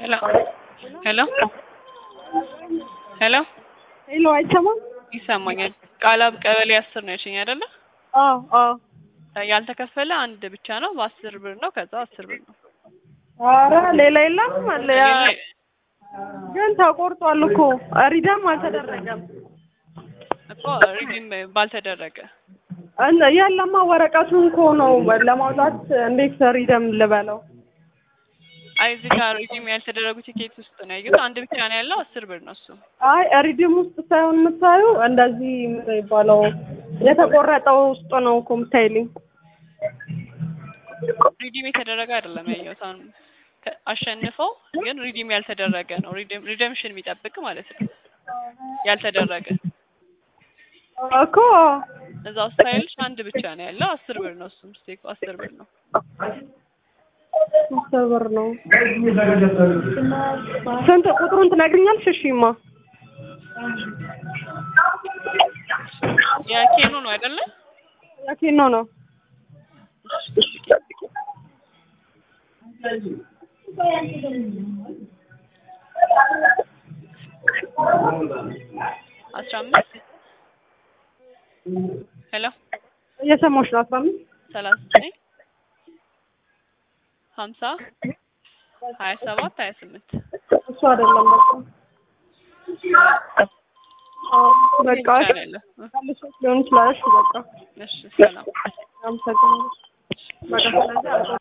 Hello. Hello. Hello. ሄሎ አይሰማም? ይሰማኛል። ቃላብ ቀበሌ 10 ነው ያልሽኝ አይደለ? አዎ ያልተከፈለ አንድ ብቻ ነው በ10 ብር ነው ከዛ 10 ብር ነው። ኧረ ሌላ የለም አለ ያ ግን ተቆርጧል እኮ ሪደም አልተደረገም እኮ ሪዲም ባልተደረገ የለማ ወረቀቱን እኮ ነው ለማውጣት እንዴት ሪደም ልበለው? አይ እዚህ ጋር ሪዲም ያልተደረጉ ቲኬት ውስጥ ነው ያየሁት። አንድ ብቻ ነው ያለው 10 ብር ነው እሱ። አይ ሪዲም ውስጥ ሳይሆን የምታዩ እንደዚህ ምን ይባለው የተቆረጠው ውስጥ ነው እኮ የምታይልኝ። ሪዲም የተደረገ አይደለም ያየሁት። አሁን አሸንፈው ግን ሪዲም ያልተደረገ ነው። ሪደምሽን የሚጠብቅ ማለት ነው። ያልተደረገ እኮ እዛው ስታይልሽ አንድ ብቻ ነው ያለው 10 ብር ነው እሱም ስቴክ 10 ብር ነው። 10 ብር ነው። ስንት ቁጥሩን ትነግሪኛለሽ? እሺማ የኬኖ ነው አይደለ? የኬኖ ነው። ሄሎ እየሰማሁሽ ነው። 15 39 50 27 28 እሱ አይደለም በቃ ሊሆን ይችላል። በቃ እሺ ሰላም አመሰግናለሁ። በቃ ስለዚህ